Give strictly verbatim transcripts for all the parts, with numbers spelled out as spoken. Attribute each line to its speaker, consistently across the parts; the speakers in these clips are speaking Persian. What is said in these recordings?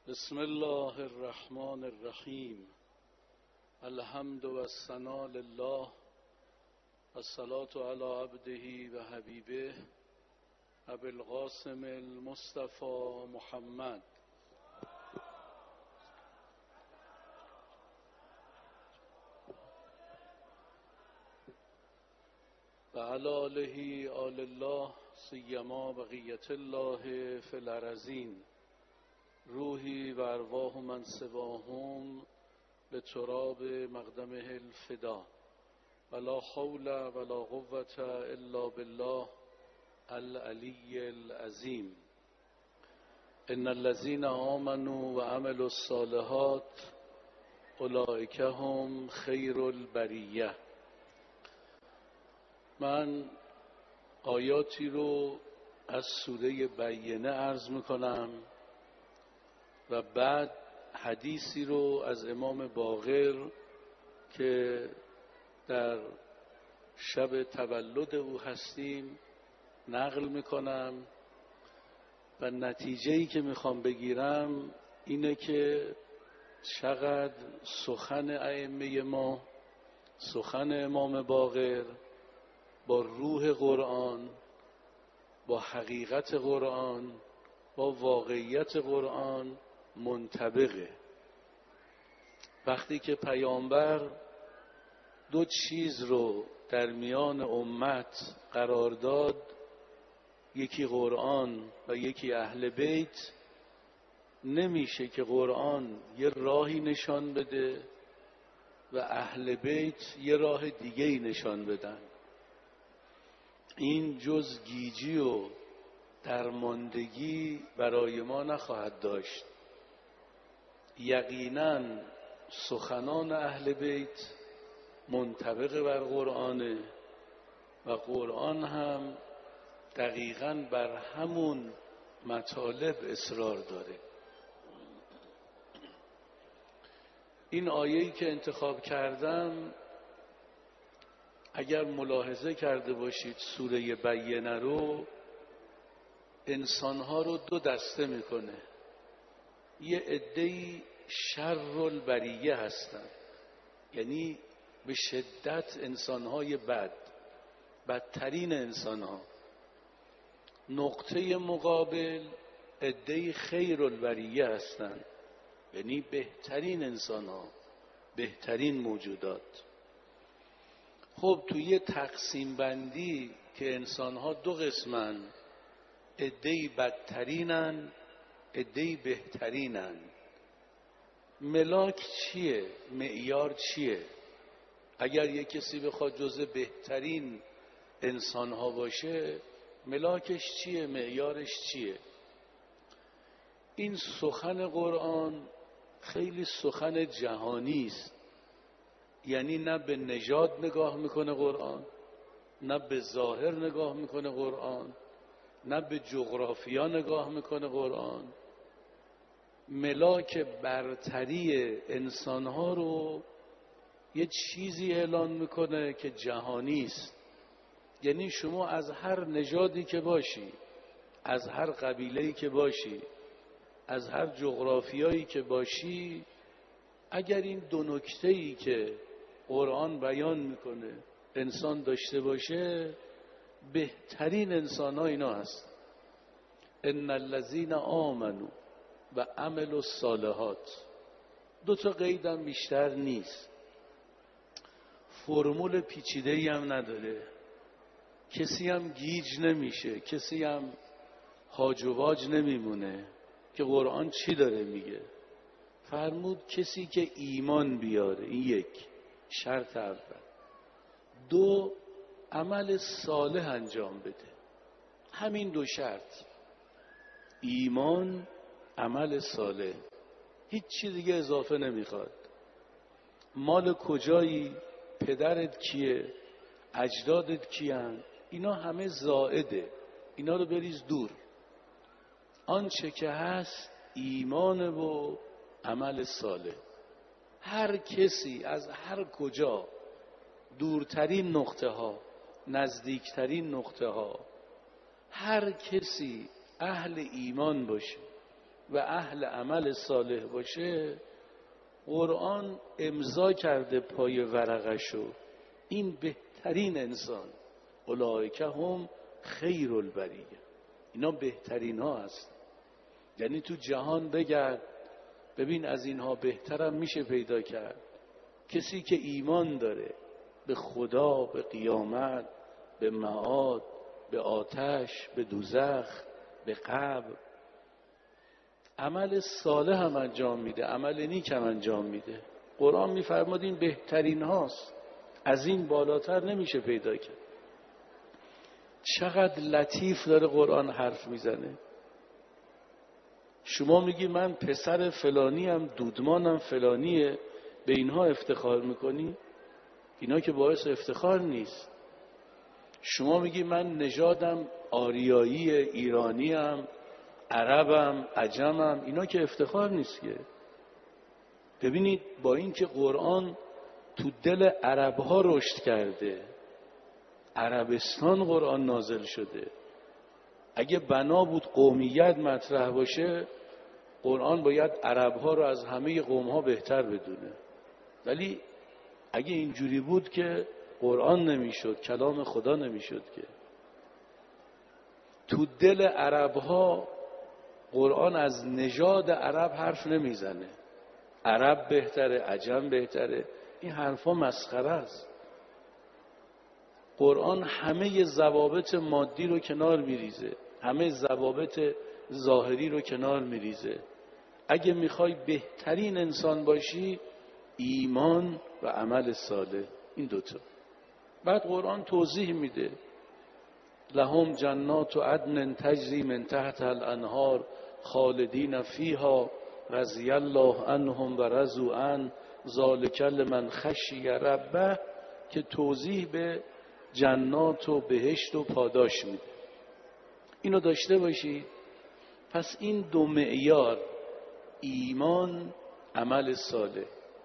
Speaker 1: بسم الله الرحمن الرحیم. الحمد و الثناء لله والصلاة علی عبده و حبیبه ابی القاسم المصطفى محمد و علی آله آل الله سیما بقیة الله فی الارضین. روحی و ارواح من سواهم به تراب مقدمه الفدا ولا حول ولا قوة الا بالله العلی العظیم. ان الذين آمنوا و عملوا الصالحات اولئک هم خیر البریه. من آیاتی رو از سوره بینه عرض میکنم و بعد حدیثی رو از امام باقر که در شب تولد او هستیم نقل میکنم و نتیجه‌ای که میخوام بگیرم اینه که چقدر سخن ائمه ما، سخن امام باقر با روح قرآن، با حقیقت قرآن، با واقعیت قرآن منطبقه. وقتی که پیامبر دو چیز رو در میان امت قرار داد، یکی قرآن و یکی اهل بیت، نمیشه که قرآن یه راهی نشان بده و اهل بیت یه راه دیگه‌ای نشان بدن. این جز گیجی و درماندگی برای ما نخواهد داشت. یقیناً سخنان اهل بیت منطبق بر قرآنه و قرآن هم دقیقاً بر همون مطالب اصرار داره. این آیه‌ای که انتخاب کردم اگر ملاحظه کرده باشید سوره بینه رو انسانها رو دو دسته میکنه. یه عده‌ای شر البریه هستن، یعنی به شدت انسانهای بد، بدترین انسانها. نقطه مقابل عده‌ای خیر البریه هستن، یعنی بهترین انسانها، بهترین موجودات. خب توی یه تقسیم بندی که انسانها دو قسمن، عده‌ای بدترینن، عده‌ای بهترینن، ملاک چیه؟ معیار چیه؟ اگر یک کسی بخواد جزء بهترین انسانها باشه ملاکش چیه؟ معیارش چیه؟ این سخن قرآن خیلی سخن جهانی است. یعنی نه به نژاد نگاه میکنه قرآن، نه به ظاهر نگاه میکنه قرآن، نه به جغرافیا نگاه میکنه قرآن. ملاک برتری انسانها رو یه چیزی اعلان میکنه که جهانی است. یعنی شما از هر نژادی که باشی، از هر قبیله‌ای که باشی، از هر جغرافیایی که باشی، اگر این دو نکته‌ای که قرآن بیان میکنه انسان داشته باشه، بهترین انسان‌ها اینا هست. ان الذين آمنوا و عملوا الصالحات. دو تا قیدم بیشتر نیست. فرمول پیچیده‌ای هم نداره. کسی هم گیج نمیشه، کسی هم هاج و واج نمیمونه که قرآن چی داره میگه. فرمود کسی که ایمان بیاره، این یک شرط اول. دو، عمل صالح انجام بده. همین دو شرط، ایمان، عمل صالح، هیچ چیز دیگه اضافه نمیخواد. مال کجایی، پدرت کیه، اجدادت کیان، اینا همه زائده، اینا رو بریز دور. آنچه که هست ایمان و عمل صالح. هر کسی از هر کجا، دورترین نقطه ها، نزدیکترین نقطه ها، هر کسی اهل ایمان باشه، و اهل عمل صالح باشه، قرآن امضا کرده پای ورقشو این بهترین انسان، اولئک هم خیر البریه، اینا بهترین ها هست. یعنی تو جهان بگرد ببین از اینها بهترم میشه پیدا کرد. کسی که ایمان داره به خدا، به قیامت، به معاد، به آتش، به دوزخ، به قبر، عمل صالح هم انجام میده، عمل نیک هم انجام میده. قرآن میفرماد این بهترین هاست، از این بالاتر نمیشه پیدا کرد. چقدر لطیف داره قرآن حرف میزنه. شما میگی من پسر فلانی هم، دودمانم فلانیه، به اینها افتخار میکنی؟ اینا که باعث افتخار نیست. شما میگی من نژادم آریایی، ایرانیم، عربم، عجمم، اینا که افتخار نیست که. ببینید با این که قرآن تو دل عربها رشد کرده، عربستان قرآن نازل شده، اگه بنا بود قومیت مطرح باشه قرآن باید عربها رو از همه قومها بهتر بدونه. ولی اگه اینجوری بود که قرآن نمیشد، کلام خدا نمیشد که. تو دل عربها قرآن از نژاد عرب حرف نمیزنه، عرب بهتره، عجم بهتره، این حرفا مسخره است. قرآن همه ضوابط مادی رو کنار میریزه، همه ضوابط ظاهری رو کنار میریزه. اگه میخوای بهترین انسان باشی، ایمان و عمل صالح، این دوتا. بعد قرآن توضیح میده لهم جنات عدن تجری من تحت الانهار خالدین فیها رضی الله عنهم و رضوا عنه ذلک لمن خشی ربه، که توضیح به جنات و بهشت و پاداش میده. اینو داشته باشی. پس این دو معیار، ایمان، عمل صالح،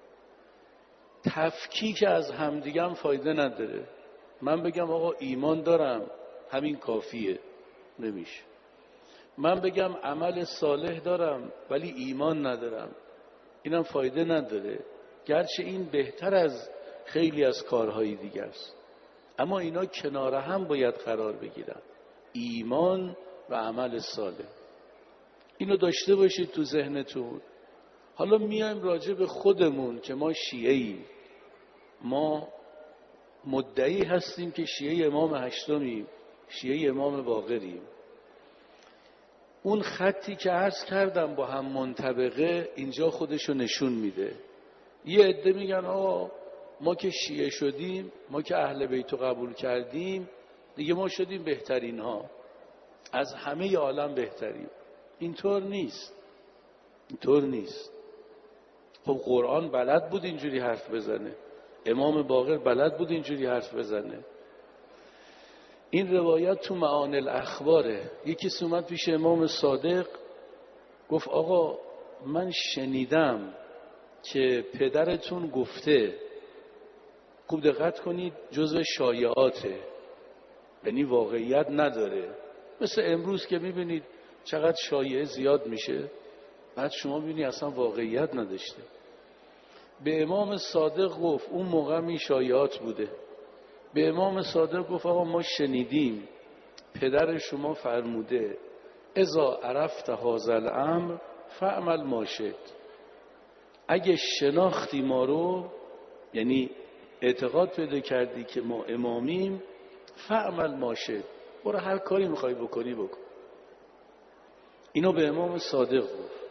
Speaker 1: تفکیک از همدیگه هم فایده نداره. من بگم آقا ایمان دارم همین کافیه، نمیشه. من بگم عمل صالح دارم ولی ایمان ندارم، اینم فایده نداره، گرچه این بهتر از خیلی از کارهای دیگه است، اما اینا کنار هم باید قرار بگیرن، ایمان و عمل صالح. اینو داشته باشید تو ذهنتون. حالا میایم راجع به خودمون که ما شیعه‌ایم، ما مدعی هستیم که شیعه امام هشتمیم، شیعه امام باقریم. اون خطی که عرض کردم با هم منطبقه اینجا خودشو نشون میده. یه عده میگن آقا ما که شیعه شدیم، ما که اهل بیت رو قبول کردیم، دیگه ما شدیم بهترین ها، از همه عالم بهتریم. اینطور نیست، اینطور نیست. خب قرآن بلد بود اینجوری حرف بزنه، امام باقر بلد بود اینجوری حرف بزنه. این روایت تو معانی الاخباره. یکی اومد پیش امام صادق گفت آقا من شنیدم که پدرتون گفته، خوب دقت کنید، جزو شایعاته، یعنی واقعیت نداره. مثل امروز که میبینید چقدر شایعه زیاد میشه، بعد شما میبینید اصلا واقعیت نداشته. به امام صادق گفت، اون موقع این شایعات بوده، به امام صادق گفت آقا ما شنیدیم پدر شما فرموده اذا عرفت هذا الامر فاعمل ما شئت، اگه شناختی ما رو، یعنی اعتقاد پیدا کردی که ما امامیم، فاعمل ما شئت، برو هر کاری میخوای بکنی بکن. اینو به امام صادق گفت.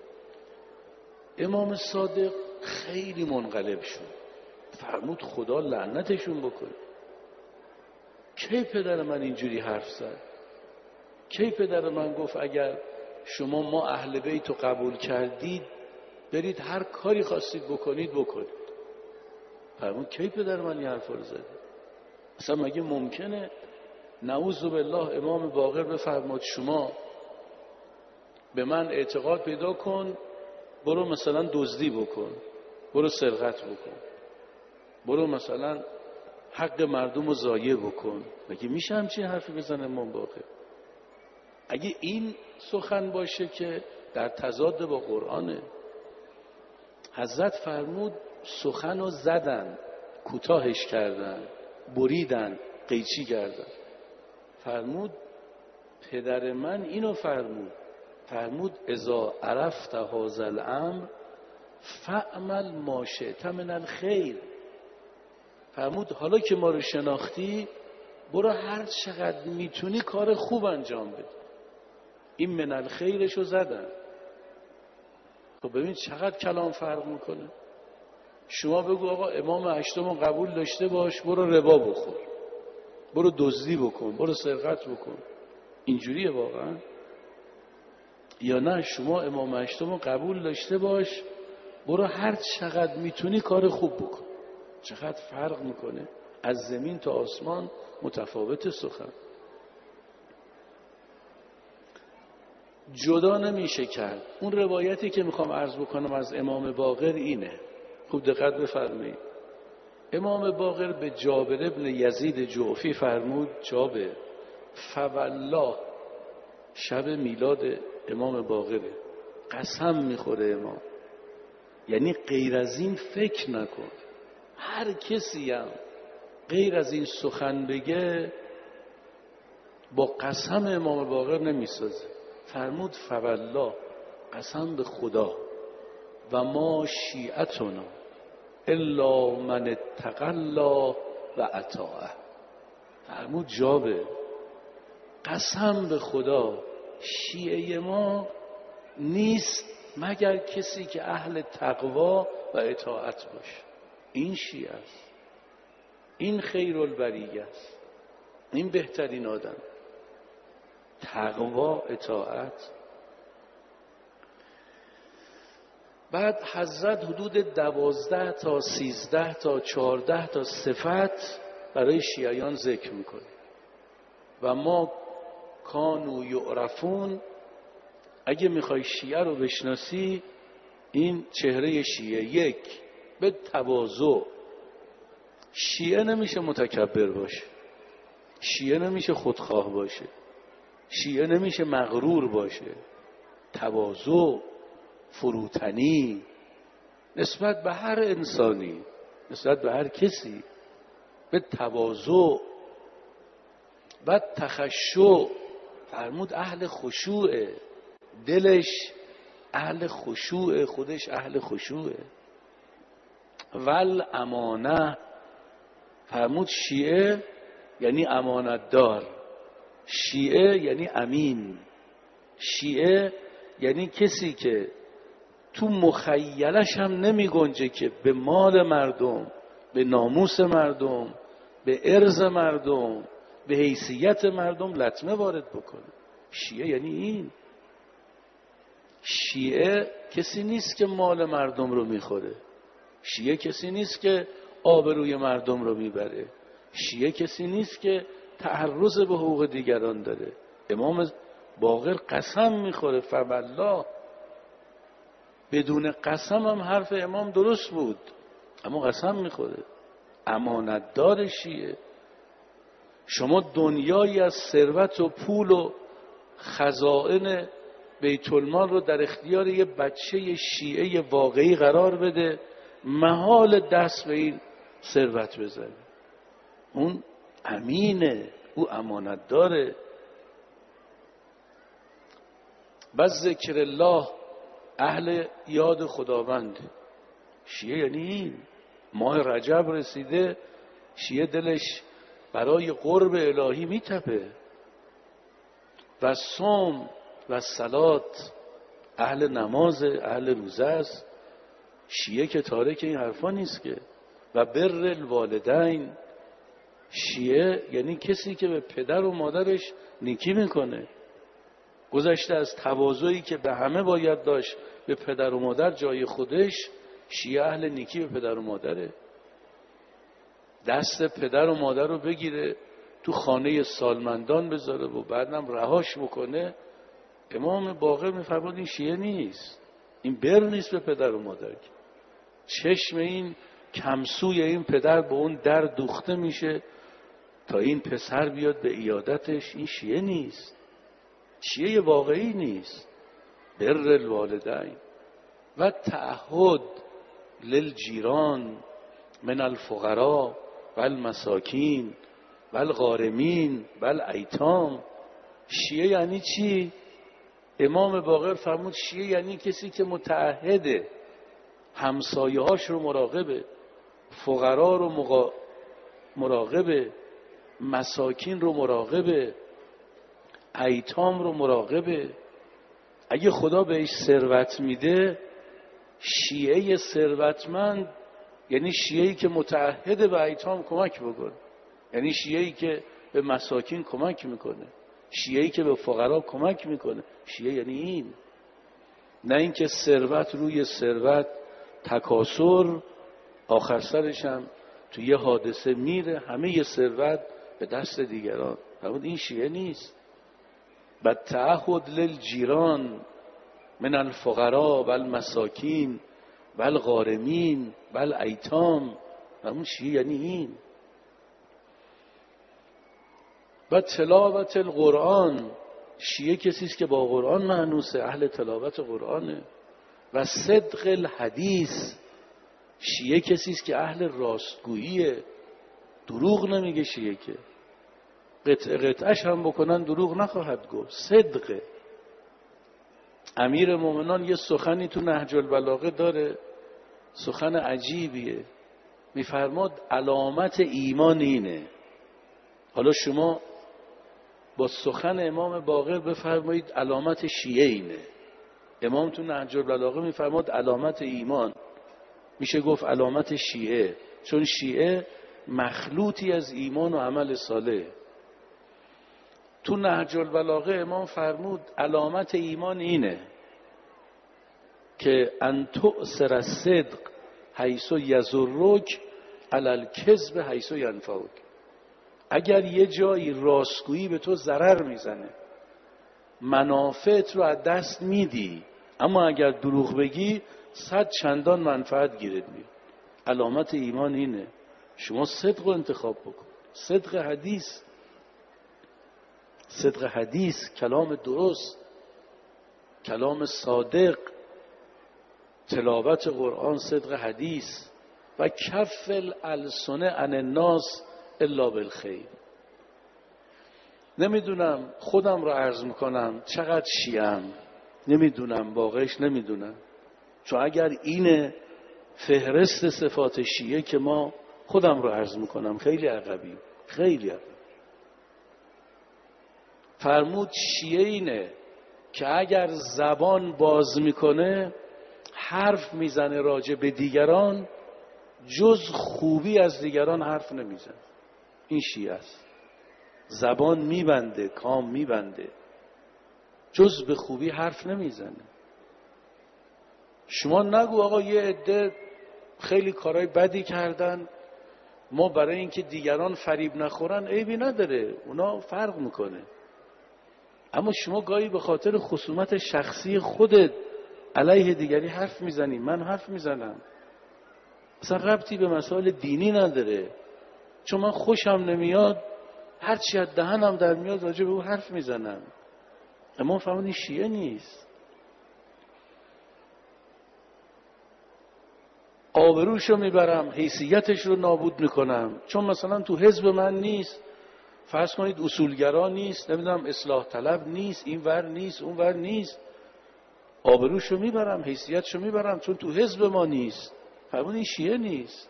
Speaker 1: امام صادق خیلی منقلب شد، فرمود خدا لعنتشون بکنه. کی پدر من اینجوری حرف زد؟ کی پدر من گفت اگر شما ما اهل بیت رو قبول کردید برید هر کاری خواستید بکنید بکنید؟ فرمود کی پدر من این حرف رو زده؟ اصلا مگه ممکنه؟ نعوذ بالله امام باقر بفرماد شما به من اعتقاد پیدا کن، برو مثلا دزدی بکن، برو سرقت بکن، برو مثلا حق مردم رو ضایع بکن. مگه میشه همچین حرفی بزنه امام باقر؟ اگه این سخن باشه که در تضاد با قرآنه. حضرت فرمود سخن رو زدن، کوتاهش کردن، بریدن، قیچی کردن. فرمود پدر من اینو فرمود، فرمود اذا عرفت هذا الامر فاعمل ما شئت من الخیر. فرمود حالا که ما رو شناختی برو هر چقدر میتونی کار خوب انجام بده. این من الخیرشو زدن. خب ببین چقدر کلام فرق میکنه. شما بگو آقا امام هشتم قبول داشته باش، برو ربا بخور، برو دزدی بکن، برو سرقت بکن. اینجوریه واقعا؟ یا نه شما امام هشتم قبول داشته باش، برو هر چقدر میتونی کار خوب بکن. چقدر فرق میکنه، از زمین تا آسمان متفاوت سخن. جدا نمیشه کرد. اون روایتی که میخوام عرض بکنم از امام باقر اینه، خوب دقت بفرمایید. امام باقر به جابر ابن یزید جعفی فرمود جابر فوالله، شب میلاد امام باقره، قسم میخوره امام، یعنی غیر از این فکر نکن. هر کسی هم غیر از این سخن بگه با قسم امام باقر نمیسازه. فرمود فوالله، قسم به خدا، و ما شیعتنا الا من اتقی الله و اطاعه. فرمود جابر قسم به خدا شیعه ما نیست مگر کسی که اهل تقوا و اطاعت باشه. این شیعه است، این خیرالبریه است، این بهترین آدم. تقوا، اطاعت. بعد حضرت حدود دوازده تا سیزده تا چهارده تا صفت برای شیعیان ذکر میکنه. و ما کانو یعرفون، اگه میخوای شیعه رو بشناسی این چهره شیعه. یک، به تواضع. شیعه نمیشه متکبر باشه، شیعه نمیشه خودخواه باشه، شیعه نمیشه مغرور باشه. تواضع، فروتنی نسبت به هر انسانی، نسبت به هر کسی، به تواضع. بعد تخشع، فرمود اهل خشوعه، دلش اهل خشوعه، خودش اهل خشوعه. ول امانه، فرمود شیعه یعنی امانت دار، شیعه یعنی امین، شیعه یعنی کسی که تو مخیلش هم نمی گنجه که به مال مردم، به ناموس مردم، به ارض مردم، به حیثیت مردم لطمه وارد بکنه. شیعه یعنی این. شیعه کسی نیست که مال مردم رو میخوره، شیعه کسی نیست که آبروی مردم رو میبره، شیعه کسی نیست که تعرض به حقوق دیگران داره. امام باقر قسم میخوره فوالله. بدون قسم هم حرف امام درست بود، اما قسم میخوره. امانتدار شیعه. شما دنیایی از ثروت و پول و خزائن بیت المال رو در اختیار یه بچه شیعه واقعی قرار بده، محال دست به این ثروت بزنه. اون امینه، او امانت داره. بس ذکر الله، اهل یاد خداوند. شیعه یعنی این. ماه رجب رسیده، شیعه دلش برای قرب الهی میتپه. و صوم و صلات، اهل نماز، اهل روزه است. شیعه که تارک این حرفا نیست که. و بر الوالدین، شیعه یعنی کسی که به پدر و مادرش نیکی میکنه. گذشته از تواضعی که به همه باید داشت به پدر و مادر جای خودش، شیعه اهل نیکی به پدر و مادره. دست پدر و مادر رو بگیره تو خانه سالمندان بذاره و بعدم رهاش بکنه. امام باقر میفرماد این شیعه نیست، این بر نیست به پدر و مادر. چشم این کمسوی این پدر به اون در دوخته میشه تا این پسر بیاد به عیادتش. این شیعه نیست، شیعه واقعی نیست. بر الوالدین و تعهد للجیران من الفقراء و المساکین و الغارمین و الایتام. شیعه یعنی چی؟ امام باقر فرمود شیعه یعنی کسی که متعهده، همسایه هاش رو مراقبه، فقرا رو مقا... مراقبه، مساکین رو مراقبه، ایتام رو مراقبه. اگه خدا بهش ثروت میده، شیعه ثروتمند یعنی شیعه‌ای که متعهد به ایتام کمک بکنه، یعنی شیعه‌ای که به مساکین کمک میکنه، شیعه‌ای که به فقرا کمک میکنه. شیعه یعنی این، نه اینکه ثروت روی ثروت، تکاثر، آخر سرش هم تو یه حادثه میره همه ی ثروت به دست دیگران. فرمود این شیعه نیست. بد تعهد للجیران من الفقراء و المساکین و الغارمین و الایتام. فرمود شیعه یعنی این. و تلاوت القرآن، شیعه کسی است که با قرآن مانوسه، اهل تلاوت قرآنه. و صدق الحدیث، شیعه کسی است که اهل راستگوییه، دروغ نمیگه. شیعه که قطع قطعش هم بکنن دروغ نخواهد گفت، صدقه. امیر مومنان یه سخنی تو نهج البلاغه داره، سخن عجیبیه، میفرماد علامت ایمان اینه. حالا شما با سخن امام باقر بفرمایید علامت شیعه اینه. امام تو نهج البلاغه میفرماد علامت ایمان، میشه گفت علامت شیعه، چون شیعه مخلوطی از ایمان و عمل صالح. تو نهج البلاغه امام فرمود علامت ایمان اینه که ان تؤثر الصدق حیث یضرک علی الکذب حیث ینفعک. اگر یه جایی راستگویی به تو ضرر میزنه، منافعت رو از دست میدی، اما اگر دروغ بگی صد چندان منفعت گیرت میاد. علامت ایمان اینه. شما صدق رو انتخاب بکن، صدق حدیث، صدق حدیث، کلام درست، کلام صادق، تلاوت قرآن، صدق حدیث. و کف الالسن عن الناس الا بالخیر. نمیدونم، خودم رو عرض میکنم چقدر شیعم، نمیدونم واقعش نمیدونم، چون اگر این فهرست صفات شیعه که ما، خودم رو عرض میکنم خیلی عقبیم، خیلی عقبیم. فرمود شیعه اینه که اگر زبان باز میکنه، حرف میزنه راجع به دیگران، جز خوبی از دیگران حرف نمیزنه. این شیعه است. زبان میبنده، کام میبنده، جز به خوبی حرف نمیزنه. شما نگو آقا یه عده خیلی کارهای بدی کردن، ما برای اینکه دیگران فریب نخورن عیبی نداره، اونا فرق میکنه. اما شما گاهی به خاطر خصومت شخصی خودت علیه دیگری حرف میزنی. من حرف میزنم، اصلا ربطی به مسائل دینی نداره، چون من خوشم نمیاد هر چی از دهنم در میاد راجع به او حرف میزنم. اما فهمونی شیعه نیست. آبروشو میبرم، حیثیتش رو نابود میکنم، چون مثلا تو حزب من نیست، فرض کنید اصولگرا نیست، نمیدونم اصلاح طلب نیست، این ور نیست اون ور نیست، آبروشو میبرم، حیثیتشو میبرم، چون تو حزب ما نیست. فرمون این شیعه نیست.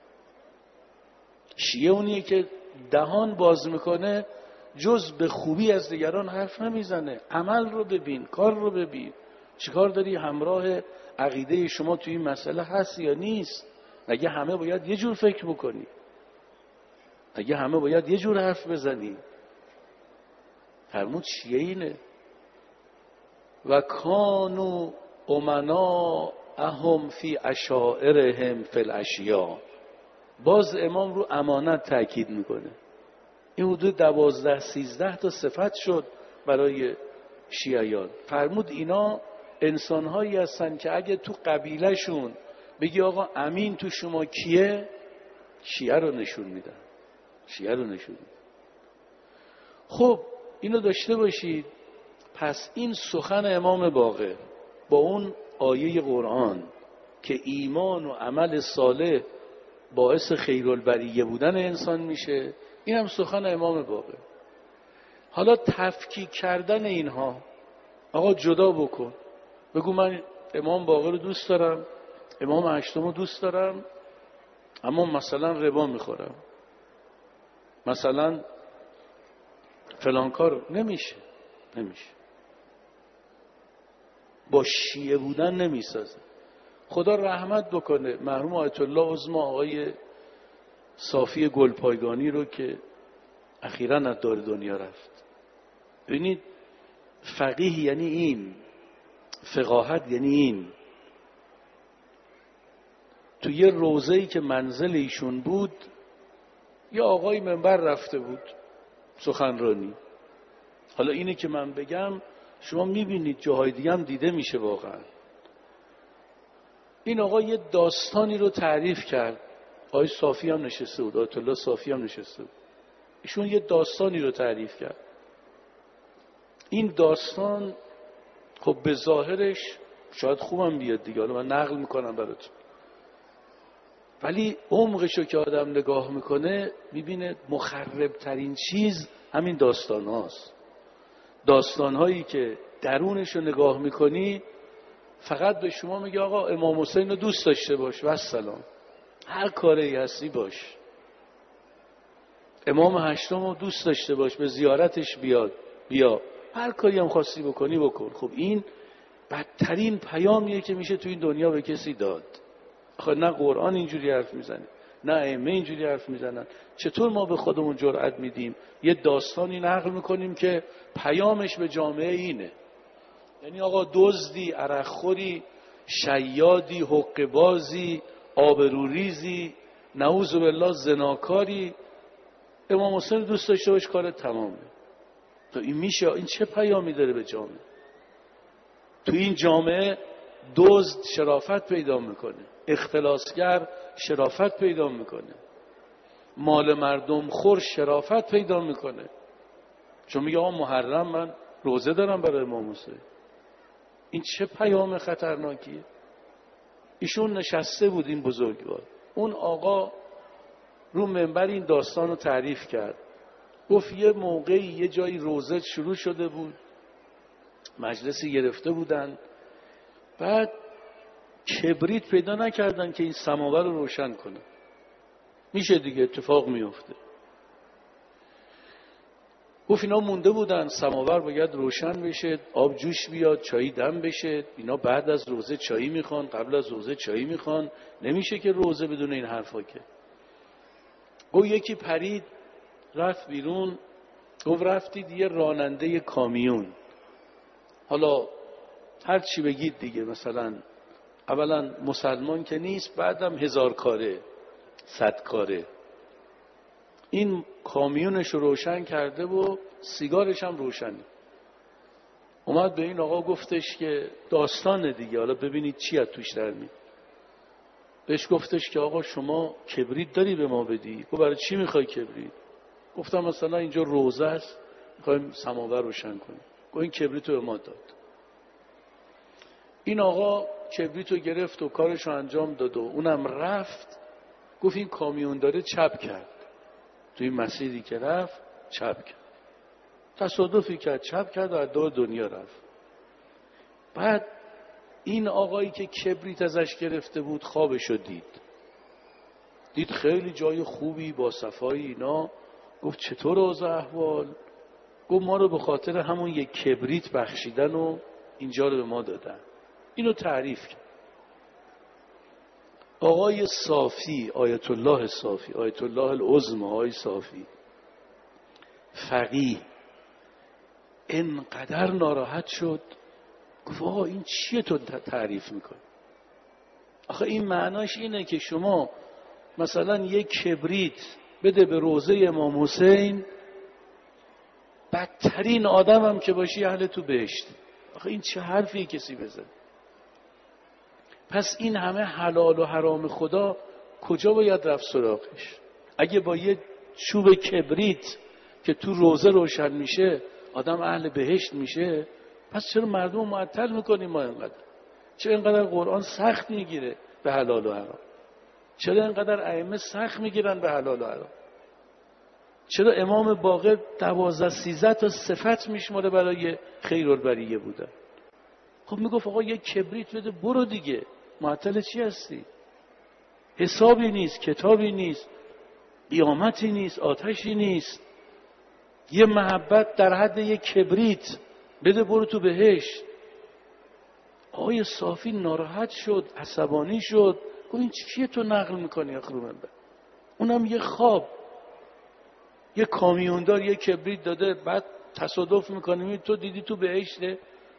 Speaker 1: شیعه اونیه که دهان باز میکنه، جز به خوبی از دیگران حرف نمیزنه. عمل رو ببین، کار رو ببین، چیکار داری، همراه عقیده شما توی این مسئله هست یا نیست. اگه همه باید یه جور فکر بکنی، اگه همه باید یه جور حرف بزنی. فرمود شیعه اینه. و کانو امنا اهم فی اشائرهم فی الاشیاء. باز امام رو امانت تاکید میکنه. این حدود دوازده سیزده تا صفت شد برای شیعیان. فرمود اینا انسانهایی هستن که اگه تو قبیله شون بگی آقا امین تو شما کیه، شیعه رو نشون میدن، شیعه رو نشون میدن. خب اینو داشته باشید. پس این سخن امام باقر با اون آیه قرآن که ایمان و عمل صالح باعث خیرالبریه بودن انسان میشه، این هم سخن امام باقر. حالا تفکیک کردن اینها، آقا جدا بکن، بگو من امام باقر رو دوست دارم، امام هشتم رو دوست دارم، اما مثلا ربا میخورم، مثلا فلان کار، نمیشه نمیشه با شیعه بودن نمیسازه. خدا رحمت بکنه مرحوم آیت الله عظمی آقای صافی گلپایگانی رو که اخیراً از دار دنیا رفت. ببینید فقیه یعنی این، فقاهت یعنی این. تو یه روضه‌ای که منزل ایشون بود یه آقای منبر رفته بود سخنرانی. حالا اینه که من بگم شما میبینید جاهای دیگه هم دیده میشه واقعا. این آقا یه داستانی رو تعریف کرد، آقای صافی هم نشسته بود، آیت الله صافی هم نشسته بود، ایشون یه داستانی رو تعریف کرد. این داستان خب به ظاهرش شاید خوبم بیاد دیگه، حالا من نقل میکنم براتون، ولی عمقشو که آدم نگاه میکنه میبینه مخرب ترین چیز همین داستان هاست. داستان هایی که درونشو نگاه میکنی فقط به شما میگه آقا امام حسین رو دوست داشته باش و السلام، هر کاری هستی باش، امام هشتم رو دوست داشته باش، به زیارتش بیاد بیا، هر کاری هم خواستی بکنی بکن. خب این بدترین پیامیه که میشه تو این دنیا به کسی داد. آخه نه قرآن اینجوری حرف میزنه، نه ائمه اینجوری حرف میزنن. چطور ما به خودمون جرأت میدیم یه داستانی نقل میکنیم که پیامش به جامعه اینه؟ یعنی آقا دزدی، عرقخوری، شیادی، حقه‌بازی، آبروریزی، نعوذ بالله زناکاری، امام حسین دوست داشته باش کار تمامه. تو این میشه؟ این چه پیامی داره به جامعه؟ تو این جامعه دزد شرافت پیدا میکنه، اختلاسگر شرافت پیدا میکنه، مال مردم خور شرافت پیدا میکنه. چون میگه آقا محرم من روزه دارم برای امام حسین. این چه پیام خطرناکیه؟ ایشون نشسته بود این بزرگوار، اون آقا رو منبر این داستان رو تعریف کرد، گفت یه موقعی یه جایی روزه شروع شده بود، مجلسی گرفته بودن، بعد کبریت پیدا نکردن که این سماور رو روشن کنه. میشه دیگه، اتفاق میفته. گفت اینا مونده بودن، سماور باید روشن بشه، آب جوش بیاد، چایی دم بشه، اینا بعد از روزه چایی میخوان، قبل از روزه چایی میخوان، نمیشه که روزه بدون این حرفا که. گفت یکی پرید رفت بیرون، گفت رفتید یه راننده کامیون، حالا هر چی بگید دیگه، مثلا اولا مسلمان که نیست، بعدم هزار کاره صد کاره، این کامیونش رو روشن کرده و سیگارش هم روشنه. اومد به این آقا گفتش که داستانه دیگه، حالا ببینید چی از توش در میاد. بهش گفتش که آقا شما کبریت داری به ما بدی؟ گفت برای چی میخوای کبریت؟ گفتم مثلا اینجا روزه است میخوایم سماور روشن کنیم. گفت این کبریت رو به ما داد. این آقا کبریت رو گرفت و کارش رو انجام داد و اونم رفت. گفت این کامیون داره چپ کرد، توی این مسیری که رفت چپ کرد، تصادفی کرد چپ کرد و از دور دنیا رفت. بعد این آقایی که کبریت ازش گرفته بود خوابشو دید، دید خیلی جای خوبی با صفایی اینا. گفت چطور اوضاع احوال؟ گفت ما رو به خاطر همون یک کبریت بخشیدن و اینجا رو به ما دادن. اینو تعریف کرد. آقای صافی، آیت الله صافی، آیت الله العظمی، آقای صافی فقیه اینقدر ناراحت شد، گفت آقا این چیه تو تعریف میکنی؟ آخه این معناش اینه که شما مثلا یک کبریت بده به روزه امام حسین، بدترین آدم هم که باشی اهل تو بهشت. آخه این چه حرفی کسی بزن؟ پس این همه حلال و حرام خدا کجا باید رفت سراغش؟ اگه با یه چوب کبریت که تو روزه روشن میشه آدم اهل بهشت میشه، پس چرا مردم معطل میکنیم ما اینقدر؟ چرا اینقدر قرآن سخت میگیره به حلال و حرام؟ چرا اینقدر ائمه سخت میگیرن به حلال و حرام؟ چرا امام باقر دوازده سیزده تا صفت میشماره برای خیرالبریه بودن؟ خب میگفت آقا یک کبریت بده برو دیگه، معطل چی هستی؟ حسابی نیست، کتابی نیست، قیامتی نیست، آتشی نیست. یه محبت در حد یک کبریت بده برو تو بهشت. آقای صافی ناراحت شد، عصبانی شد، گفت این چیه تو نقل میکنی اخرومن؟ اونم یه خواب، یه کامیوندار یه کبریت داده، بعد تصادف میکنی تو دیدی تو بهشته.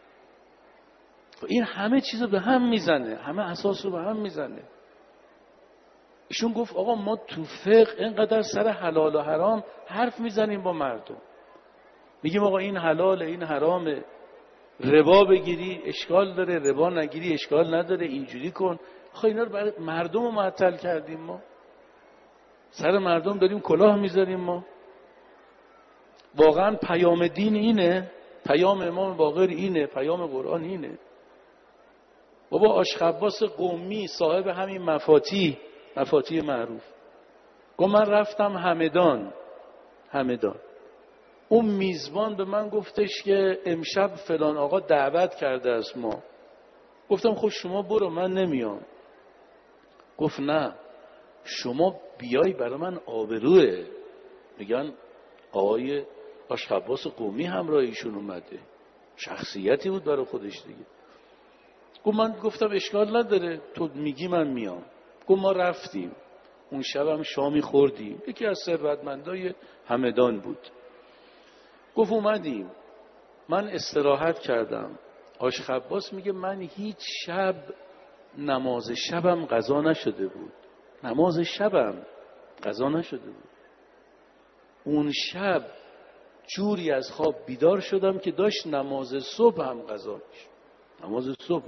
Speaker 1: این همه چیزو به هم میزنه، همه اساس رو به هم میزنه. ایشون گفت آقا ما تو فقه اینقدر سر حلال و حرام حرف میزنیم با مردم، میگیم آقا این حلاله این حرامه، ربا بگیری اشکال داره، ربا نگیری اشکال نداره، اینجوری کن. خب اینا رو برای مردم رو معطل کردیم، ما سر مردم داریم کلاه میذاریم. ما واقعا پیام دین اینه؟ پیام امام باقر اینه؟ پیام قرآن اینه؟ بابا آشخباس قمی صاحب همین مفاتیح مفاتیح معروف گفت من رفتم همدان همدان اون میزبان به من گفتش که امشب فلان آقا دعوت کرده از ما. گفتم خب شما برو من نمیام. گفت نه شما بیای برای من آبروه. میگن آقای آشخباس قمی همراه ایشون اومده، شخصیتی بود برای خودش دیگه. گفت من گفتم اشکال نداره تو میگی من میام. گفت ما رفتیم اون شب هم شامی خوردیم، یکی از ثروتمندای همدان بود. گفت اومدیم من استراحت کردم. آشخباس میگه من هیچ شب نماز شبم قضا نشده بود، نماز شبم قضا نشده بود. اون شب جوری از خواب بیدار شدم که داشت نماز صبح هم قضا میشه. نماز صبح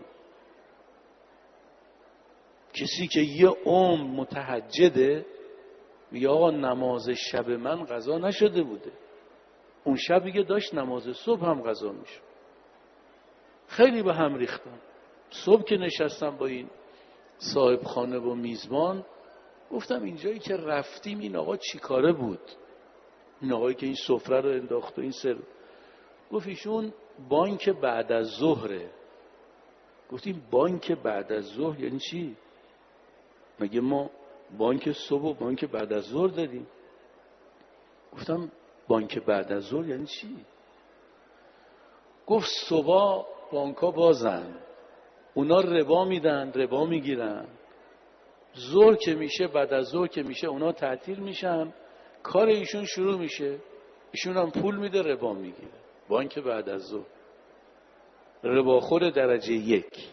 Speaker 1: کسی که یه عمر متهجده میگه آقا نماز شب من قضا نشده بوده، اون شب دیگه داشت نماز صبح هم قضا میشه. خیلی به هم ریختم. صبح که نشستم با این صاحب خانه و میزبان گفتم اینجایی که رفتیم این آقا چی کاره بود؟ این آقایی که این سفره رو انداخت و این سر. گفت ایشون بانک بعد از ظهره. گفتیم بانک بعد از ظهر یعنی چی؟ مگه ما بانک صبح و بانک بعد از ظهر داریم؟ گفتم بانک بعد از ظهر یعنی چی؟ گفت صبح بانکا بازن، اونا ربا میدن ربا میگیرن، ظهر که میشه بعد از ظهر که میشه اونا تعطیل میشن، کار ایشون شروع میشه، ایشون هم پول میده ربا میگیره. بانک بعد از ظهر، رباخور درجه یک.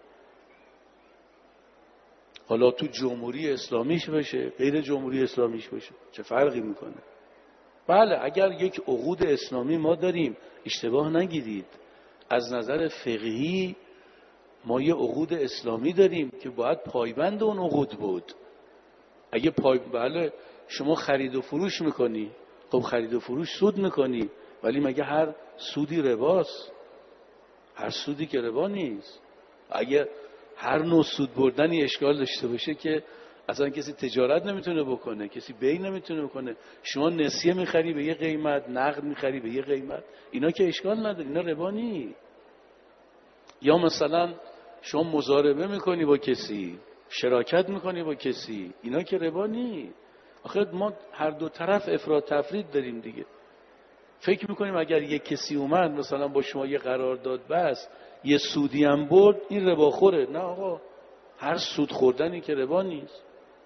Speaker 1: حالا تو جمهوری اسلامیش باشه غیر جمهوری اسلامیش باشه چه فرقی میکنه؟ بله اگر یک عقود اسلامی ما داریم، اشتباه نگیرید، از نظر فقهی ما یه عقود اسلامی داریم که باید پایبند اون عقود بود. اگه پای بله شما خرید و فروش میکنی، خب خرید و فروش سود میکنی، ولی مگه هر سودی رباست؟ هر سودی که ربا نیست. اگه هر نوع سود بردنی اشکال داشته باشه که اصلا کسی تجارت نمیتونه بکنه، کسی بی نمیتونه بکنه. شما نسیه میخری به یه قیمت، نقد میخری به یه قیمت، اینا که اشکال نداره، اینا ربا نیست. یا مثلا شما مضاربه میکنی با کسی، شراکت میکنی با کسی، اینا که ربا نیست. آخه ما هر دو طرف افراط تفرید داریم دیگه. فکر میکنیم اگر یک کسی اومد مثلا با شما یه قرارداد بست یه سودی هم برد این رباخوره. نه آقا، هر سود خوردنی که ربا نیست.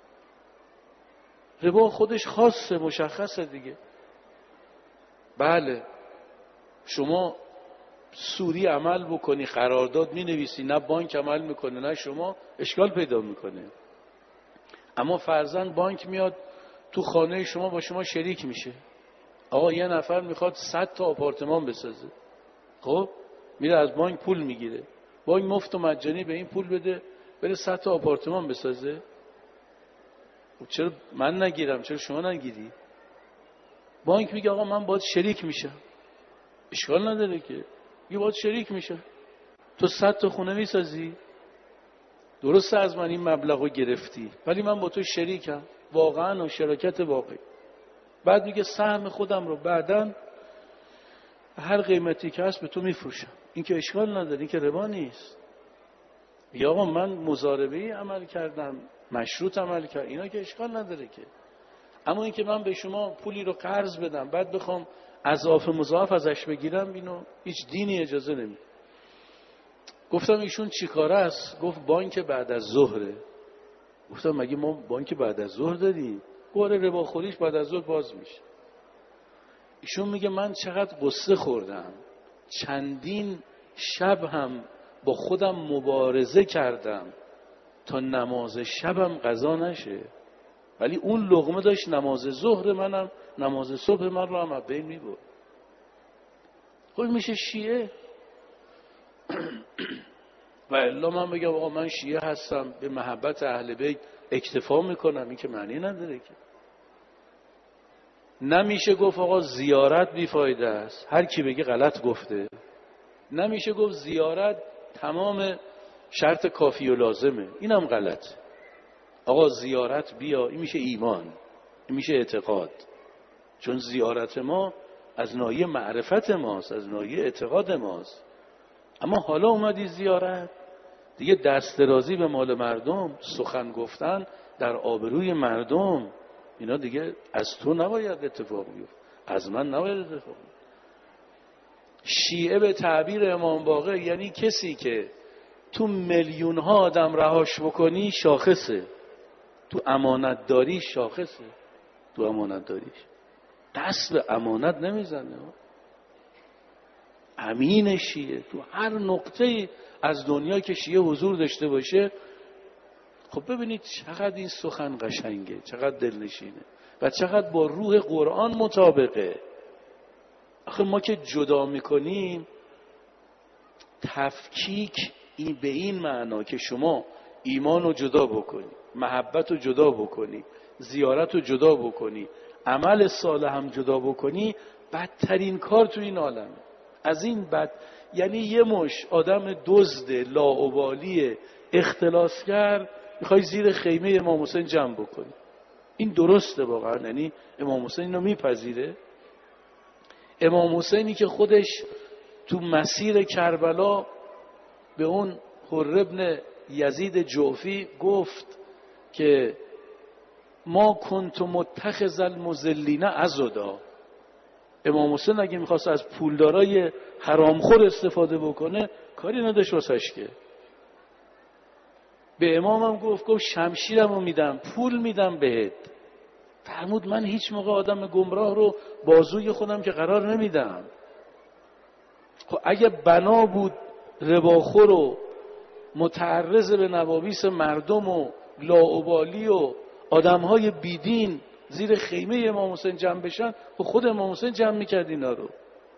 Speaker 1: ربا خودش خاصه، مشخصه دیگه. بله شما سوری عمل بکنی، قرارداد می نویسی، نه بانک عمل میکنه نه شما، اشکال پیدا میکنه. اما فرضاً بانک میاد تو خانه شما با شما شریک میشه. آقا یه نفر میخواد صد تا آپارتمان بسازه، خب میره از بانک پول میگیره، بانک مفت و مجانی به این پول بده بره صد تا آپارتمان بسازه. چرا من نگیرم؟ چرا شما نگیری؟ بانک میگه آقا من باید شریک میشم. اشکال نداره که، یه باید شریک میشه. تو صد تا خونه میسازی، درسته از من این مبلغ رو گرفتی ولی من با تو شریکم واقعا و شراکت واقعی. بعد میگه سهم خودم رو بعداً هر قیمتی که هست به تو میفروشم. این که اشکال نداره، این که ربا نیست. یا آقا من مضاربه‌ای عمل کردم، مشروط عمل کردم، اینا که اشکال نداره که. اما این که من به شما پولی رو قرض بدم بعد بخوام اضعاف مضاعف ازش بگیرم، اینو هیچ دینی اجازه نمیده. گفتم ایشون چی کاره است؟ گفت بانک بعد از ظهره. گفتم مگه ما بانک بعد از ظهر داریم؟ گفت رباخوریش بعد از ظهر باز میشه. ایشون میگه من چقدر قصه خوردم، چندین شب هم با خودم مبارزه کردم تا نماز شبم قضا نشه، ولی اون لقمه داشت نماز ظهر منم نماز صبح من رو هم از بین میبرد. خب میشه شیعه؟ و الا من بگم آقا من شیعه هستم به محبت اهل بیت اکتفا میکنم، این که معنی نداره که. نمیشه گفت آقا زیارت بیفایده است، هر کی بگه غلط گفته. نمیشه گفت زیارت تمام شرط کافی و لازمه، اینم غلط. آقا زیارت بیا، این میشه ایمان، این میشه اعتقاد. چون زیارت ما از ناحیه معرفت ماست، از ناحیه اعتقاد ماست. اما حالا اومدی زیارت دیگه، دست درازی به مال مردم، سخن گفتن در آبروی مردم، اینا دیگه از تو نباید اتفاق بیفته، از من نباید اتفاق بیفته. شیعه به تعبیر امام باقر یعنی کسی که تو میلیون ها آدم رهاش بکنی شاخصه، تو امانت داری شاخصه، تو امانت داریش دست به امانت نمیزنه. امین شیعه تو هر نقطه از دنیا که شیعه حضور داشته باشه. خب ببینید چقدر این سخن قشنگه، چقدر دلنشینه و چقدر با روح قرآن مطابقه. آخه ما که جدا میکنیم تفکیک این به این معنا که شما ایمان رو جدا بکنی، محبت رو جدا بکنی، زیارت رو جدا بکنی، عمل صالح هم جدا بکنی، بدترین کار تو این عالمه. از این بد یعنی یه مش آدم دزد لاابالی اختلاسگر میخوای زیر خیمه امام حسین جمع بکنی. این درسته واقعا؟ یعنی امام حسین اینو میپذیره؟ امام حسینی که خودش تو مسیر کربلا به اون حر ابن یزید جعفی گفت که ما کنت متخذ المضلین عضدا. امام حسین اگه میخواست از پولدارای حرامخور استفاده بکنه کاری نداشت واسش که. به امامم گفت گفت شمشیرمو میدم، پول میدم بهت. فرمود من هیچ موقع آدم گمراه رو بازوی خودم که قرار نمیدم. خب اگه بنا بود رباخور و متعرض به نوامیس مردم و لاابالی و آدمهای بیدین زیر خیمه امام حسین جمع بشن، خب خود امام حسین جمع میکرد اینا رو.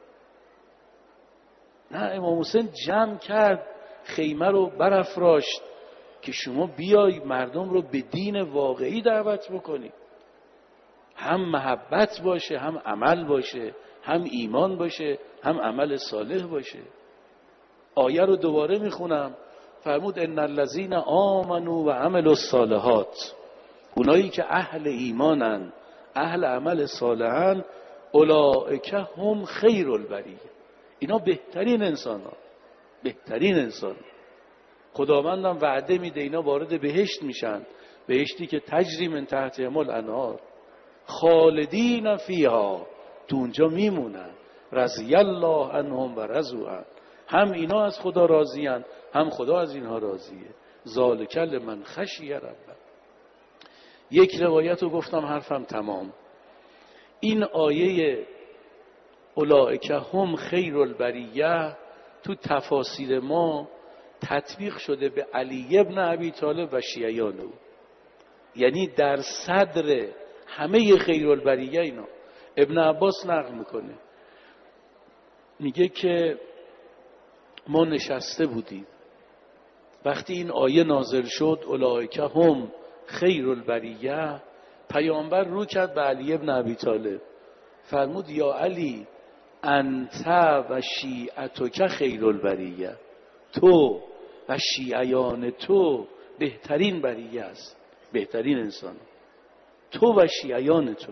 Speaker 1: نه، امام حسین جمع کرد، خیمه رو برافراشت که شما بیای مردم رو به دین واقعی دعوت بکنی. هم محبت باشه، هم عمل باشه، هم ایمان باشه، هم عمل صالح باشه. آیه رو دوباره میخونم. فرمود ان الذین آمنوا و عملوا الصالحات، اونایی که اهل ایمانن، اهل عمل صالحن، اولئک هم خیر البریه، اینا بهترین انسان ها، بهترین انسان. خداوندم وعده میده اینا وارد بهشت میشن، بهشتی که تجری من تحتهم الانهار خالدین فیها، تو اونجا میمونن. رضی الله عنهم و رضوا عنه، هم اینا از خدا راضیان هم خدا از اینها راضیه. ذالک لمن خشی ربه. یک روایت رو گفتم حرفم تمام. این آیه اولئک هم خیر البریه تو تفاسیر ما تطبیق شده به علی ابن ابی طالب و شیعیان او، یعنی در صدر همه خیر البریه اینا. ابن عباس نقل میکنه، میگه که ما نشسته بودیم وقتی این آیه نازل شد اولئک هم خیر البریه، پیامبر رو کرد به علی ابن ابی طالب، فرمود یا علی انت و شیعتک خیر البریه، تو و شیعیان تو بهترین بریه است، بهترین انسان، تو و شیعیان تو.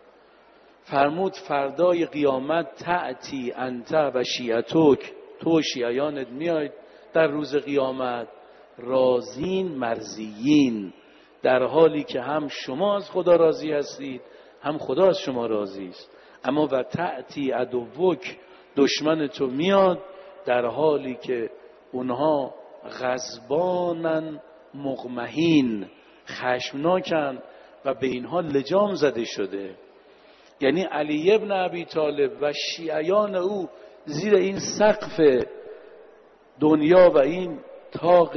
Speaker 1: فرمود فردای قیامت تأتی انت و شیعتوک، تو و شیعیانت میاید در روز قیامت رازین مرضیین، در حالی که هم شما از خدا راضی هستید هم خدا از شما راضی است. اما و تأتی عدوک، دشمن تو میاد در حالی که اونها غضبانن مغمهین، خشمناکن و به اینها لجام زده شده. یعنی علی ابن ابی طالب و شیعیان او زیر این سقف دنیا و این طاق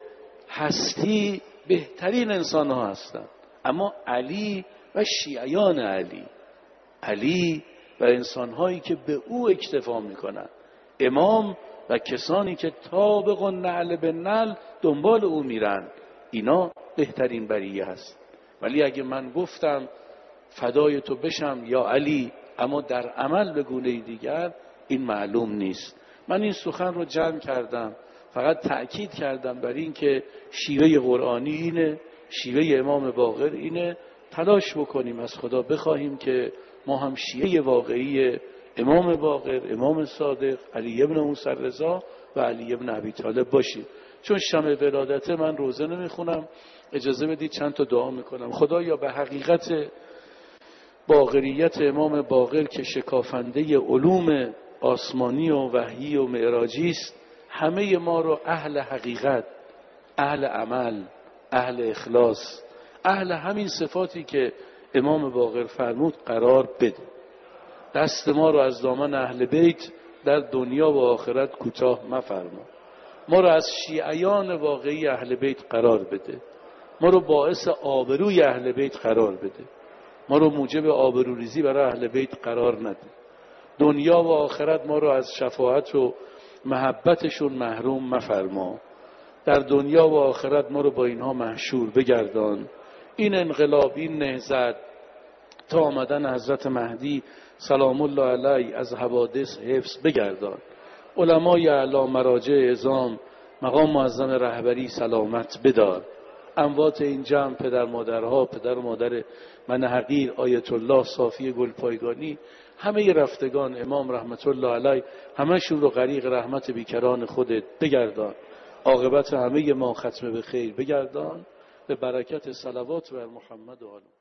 Speaker 1: هستی بهترین انسان ها هستند. اما علی و شیعیان علی، علی و انسانهایی که به او اکتفا میکنند، امام و کسانی که طابق و نعل به نعل دنبال او میرن، اینا بهترین بریه هست. ولی اگه من گفتم فدای تو بشم یا علی، اما در عمل به گونه دیگر، این معلوم نیست. من این سخن رو جمع کردم، فقط تأکید کردم بر این که شیوه قرآنی اینه، شیوه امام باقر اینه. تلاش بکنیم از خدا بخواهیم که ما هم شیعه واقعی امام باقر، امام صادق، علی ابن موسی رضا و علی ابن ابی طالب باشیم. چون شمع ولادت من روزه نمیخونم، اجازه بدید چند تا دعا میکنم. خدایا به حقیقت باقریت امام باقر که شکافنده علوم آسمانی و وحیی و معراجی است، همه ما رو اهل حقیقت، اهل عمل، اهل اخلاص، اهل همین صفاتی که امام باقر فرمود قرار بده. دست ما رو از دامن اهل بیت در دنیا و آخرت کوتاه مفرما. ما رو از شیعیان واقعی اهل بیت قرار بده. ما رو باعث آبروی اهل بیت قرار بده. ما رو موجب آبروریزی برای اهل بیت قرار نده. دنیا و آخرت ما رو از شفاعت و محبتشون محروم مفرما. در دنیا و آخرت ما رو با اینها محشور بگردان. این انقلاب، این نهضت تا آمدن حضرت مهدی سلام الله علیه از حوادث حفظ بگردان. علمای اعلی، مراجع عظام، مقام معظم رهبری سلامت بدار. اموات این جمع، پدر مادرها، پدر و مادر من حقیر، آیت الله صافی گلپایگانی، همه رفتگان امام رحمت الله علیه، همشون رو غریق رحمت بیکران خودت بگردان. عاقبت همه ما ختم به خیر بگردان، به برکت صلوات بر محمد و آله.